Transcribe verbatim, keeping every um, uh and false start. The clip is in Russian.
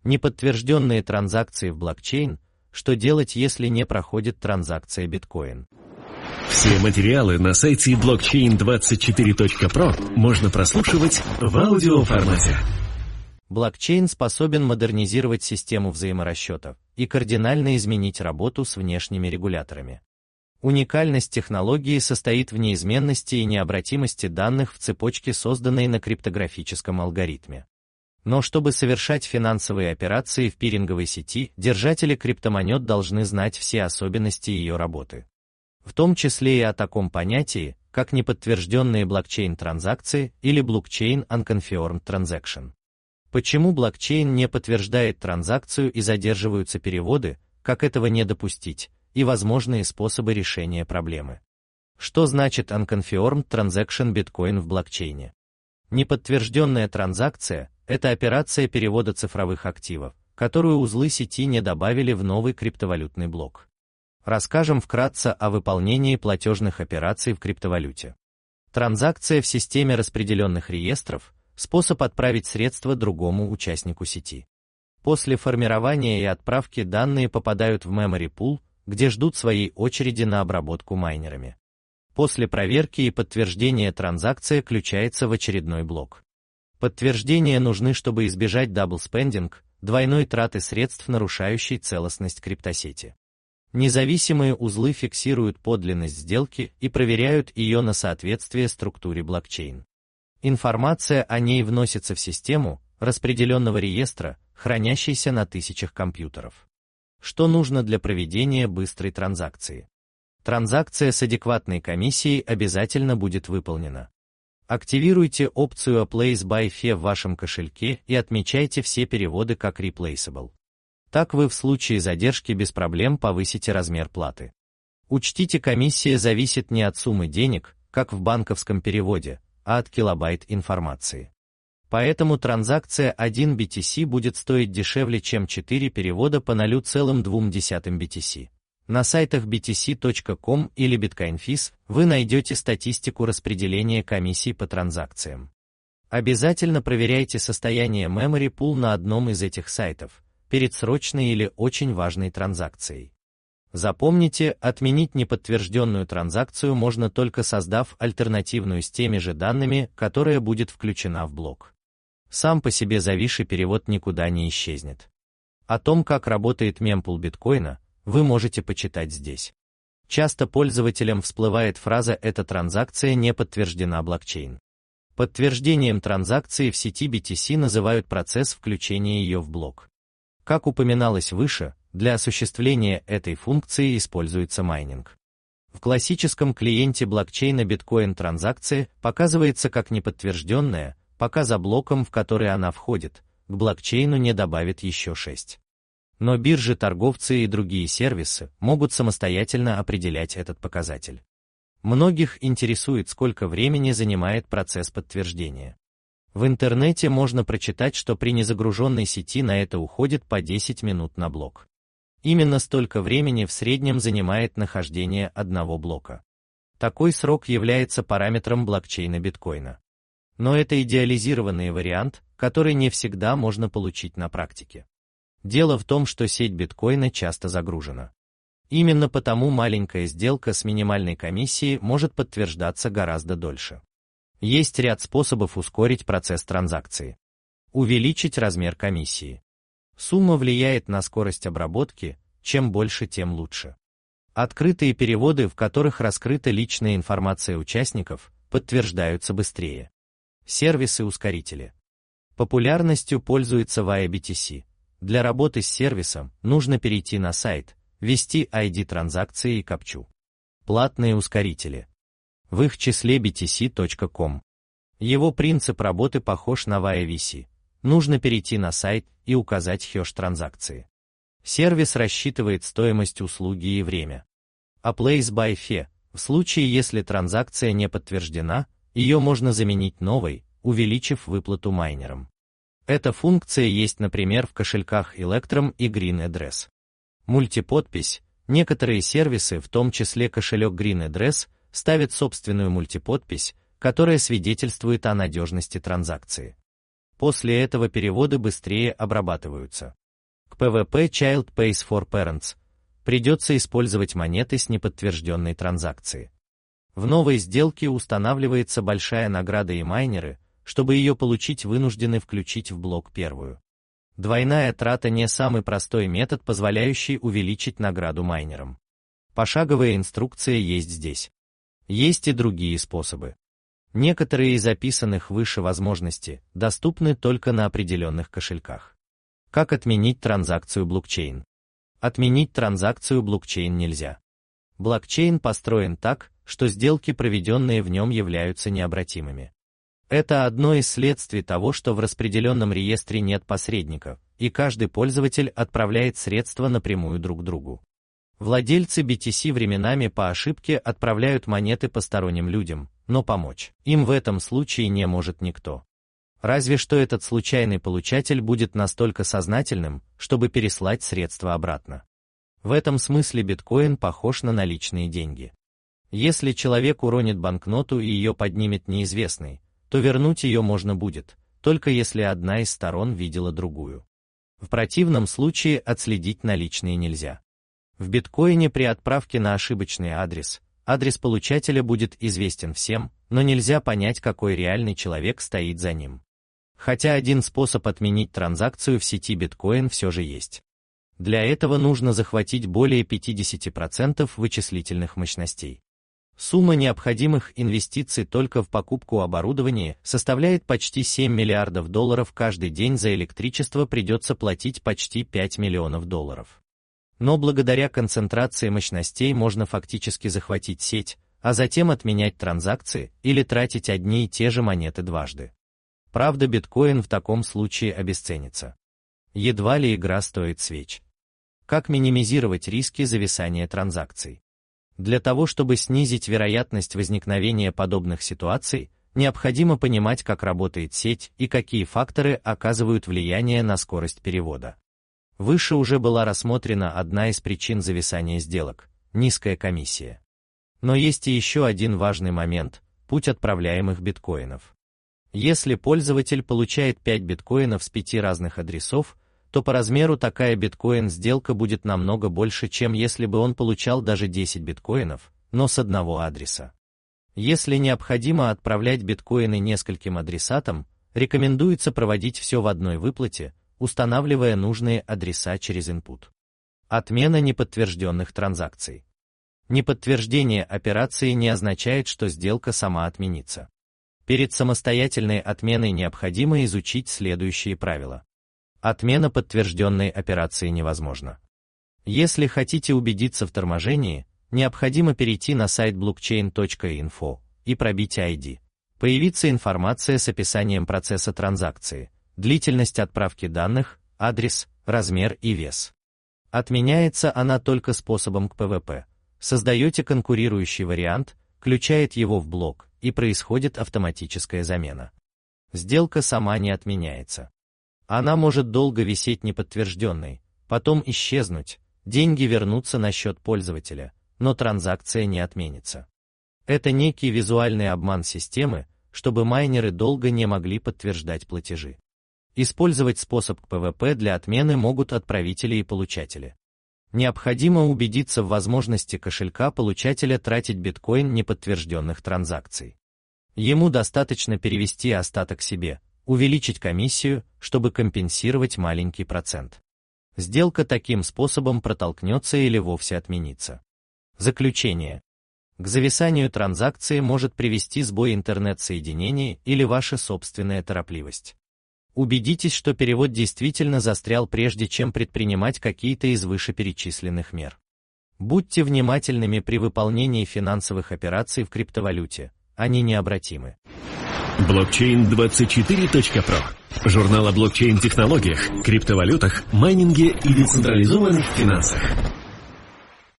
Неподтвержденные транзакции в блокчейн. Что делать, если не проходит транзакция биткоин? Все материалы на сайте блокчейн двадцать четыре точка про можно прослушивать в аудиоформате. Блокчейн способен модернизировать систему взаиморасчетов и кардинально изменить работу с внешними регуляторами. Уникальность технологии состоит в неизменности и необратимости данных в цепочке, созданной на криптографическом алгоритме. Но чтобы совершать финансовые операции в пиринговой сети, держатели криптомонет должны знать все особенности ее работы. В том числе и о таком понятии, как неподтвержденные блокчейн-транзакции или Blockchain Unconfirmed Transaction. Почему блокчейн не подтверждает транзакцию и задерживаются переводы, как этого не допустить, и возможные способы решения проблемы. Что значит Unconfirmed Transaction биткоин в блокчейне? Неподтвержденная транзакция – это операция перевода цифровых активов, которую узлы сети не добавили в новый криптовалютный блок. Расскажем вкратце о выполнении платежных операций в криптовалюте. Транзакция в системе распределенных реестров – способ отправить средства другому участнику сети. После формирования и отправки данные попадают в memory pool, где ждут своей очереди на обработку майнерами. После проверки и подтверждения транзакция включается в очередной блок. Подтверждения нужны, чтобы избежать даблспендинг, двойной траты средств, нарушающей целостность криптосети. Независимые узлы фиксируют подлинность сделки и проверяют ее на соответствие структуре блокчейн. Информация о ней вносится в систему распределенного реестра, хранящейся на тысячах компьютеров. Что нужно для проведения быстрой транзакции? Транзакция с адекватной комиссией обязательно будет выполнена. Активируйте опцию Place by Fee в вашем кошельке и отмечайте все переводы как Replaceable. Так вы в случае задержки без проблем повысите размер платы. Учтите, комиссия зависит не от суммы денег, как в банковском переводе, а от килобайт информации. Поэтому транзакция один би ти си будет стоить дешевле, чем четыре перевода по ноль целых две десятых би ти си. На сайтах би ти си точка ком или BitcoinFiz вы найдете статистику распределения комиссий по транзакциям. Обязательно проверяйте состояние memory pool на одном из этих сайтов перед срочной или очень важной транзакцией. Запомните, отменить неподтвержденную транзакцию можно только создав альтернативную с теми же данными, которая будет включена в блок. Сам по себе зависший перевод никуда не исчезнет. О том, как работает мемпул биткоина, вы можете почитать здесь. Часто пользователям всплывает фраза «эта транзакция не подтверждена блокчейн». Подтверждением транзакции в сети би ти си называют процесс включения ее в блок. Как упоминалось выше, для осуществления этой функции используется майнинг. В классическом клиенте блокчейна биткоин транзакция показывается как неподтвержденная, пока за блоком, в который она входит, к блокчейну не добавит еще шесть. Но биржи, торговцы и другие сервисы могут самостоятельно определять этот показатель. Многих интересует, сколько времени занимает процесс подтверждения. В интернете можно прочитать, что при незагруженной сети на это уходит по десять минут на блок. Именно столько времени в среднем занимает нахождение одного блока. Такой срок является параметром блокчейна биткоина. Но это идеализированный вариант, который не всегда можно получить на практике. Дело в том, что сеть биткоина часто загружена. Именно потому маленькая сделка с минимальной комиссией может подтверждаться гораздо дольше. Есть ряд способов ускорить процесс транзакции. Увеличить размер комиссии. Сумма влияет на скорость обработки, чем больше, тем лучше. Открытые переводы, в которых раскрыта личная информация участников, подтверждаются быстрее. Сервисы-ускорители. Популярностью пользуется ви эй би ти си. Для работы с сервисом нужно перейти на сайт, ввести ай ди транзакции и капчу. Платные ускорители. В их числе би ти си точка ком. Его принцип работы похож на ви эй ви си. Нужно перейти на сайт и указать хэш транзакции. Сервис рассчитывает стоимость услуги и время. А Place by Fee, в случае, если транзакция не подтверждена, ее можно заменить новой, увеличив выплату майнерам. Эта функция есть, например, в кошельках Electrum и GreenAddress. Мультиподпись. Некоторые сервисы, в том числе кошелек GreenAddress, ставят собственную мультиподпись, которая свидетельствует о надежности транзакции. После этого переводы быстрее обрабатываются. К пэ вэ пэ Child Pays for Parents придется использовать монеты с неподтвержденной транзакцией. В новой сделке устанавливается большая награда, и майнеры, чтобы ее получить, вынуждены включить в блок первую. Двойная трата не самый простой метод, позволяющий увеличить награду майнерам. Пошаговая инструкция есть здесь. Есть и другие способы. Некоторые из описанных выше возможностей доступны только на определенных кошельках. Как отменить транзакцию блокчейн? Отменить транзакцию блокчейн нельзя. Блокчейн построен так, что сделки, проведенные в нем, являются необратимыми. Это одно из следствий того, что в распределенном реестре нет посредников, и каждый пользователь отправляет средства напрямую друг другу. Владельцы би ти си временами по ошибке отправляют монеты посторонним людям, но помочь им в этом случае не может никто. Разве что этот случайный получатель будет настолько сознательным, чтобы переслать средства обратно. В этом смысле биткоин похож на наличные деньги. Если человек уронит банкноту и ее поднимет неизвестный, то вернуть ее можно будет, только если одна из сторон видела другую. В противном случае отследить наличные нельзя. В биткоине при отправке на ошибочный адрес, адрес получателя будет известен всем, но нельзя понять, какой реальный человек стоит за ним. Хотя один способ отменить транзакцию в сети биткоин все же есть. Для этого нужно захватить более пятьдесят процентов вычислительных мощностей. Сумма необходимых инвестиций только в покупку оборудования составляет почти семь миллиардов долларов. Каждый день за электричество придется платить почти пять миллионов долларов. Но благодаря концентрации мощностей можно фактически захватить сеть, а затем отменять транзакции или тратить одни и те же монеты дважды. Правда, биткоин в таком случае обесценится. Едва ли игра стоит свеч. Как минимизировать риски зависания транзакций? Для того, чтобы снизить вероятность возникновения подобных ситуаций, необходимо понимать, как работает сеть и какие факторы оказывают влияние на скорость перевода. Выше уже была рассмотрена одна из причин зависания сделок – низкая комиссия. Но есть и еще один важный момент – путь отправляемых биткоинов. Если пользователь получает пять биткоинов с пяти разных адресов, то по размеру такая биткоин-сделка будет намного больше, чем если бы он получал даже десять биткоинов, но с одного адреса. Если необходимо отправлять биткоины нескольким адресатам, рекомендуется проводить все в одной выплате, устанавливая нужные адреса через input. Отмена неподтвержденных транзакций. Неподтверждение операции не означает, что сделка сама отменится. Перед самостоятельной отменой необходимо изучить следующие правила. Отмена подтвержденной операции невозможна. Если хотите убедиться в торможении, необходимо перейти на сайт блокчейн точка инфо и пробить ай ди. Появится информация с описанием процесса транзакции, длительность отправки данных, адрес, размер и вес. Отменяется она только способом к пэ вэ пэ. Создаете конкурирующий вариант, включает его в блок, и происходит автоматическая замена. Сделка сама не отменяется. Она может долго висеть неподтвержденной, потом исчезнуть, деньги вернутся на счет пользователя, но транзакция не отменится. Это некий визуальный обман системы, чтобы майнеры долго не могли подтверждать платежи. Использовать способ к пэ вэ пэ для отмены могут отправители и получатели. Необходимо убедиться в возможности кошелька получателя тратить биткоин неподтвержденных транзакций. Ему достаточно перевести остаток себе, увеличить комиссию, чтобы компенсировать маленький процент. Сделка таким способом протолкнется или вовсе отменится. Заключение. К зависанию транзакции может привести сбой интернет-соединения или ваша собственная торопливость. Убедитесь, что перевод действительно застрял, прежде чем предпринимать какие-то из вышеперечисленных мер. Будьте внимательными при выполнении финансовых операций в криптовалюте, они необратимы. блокчейн двадцать четыре точка про. Журнал о блокчейн-технологиях, криптовалютах, майнинге и децентрализованных финансах.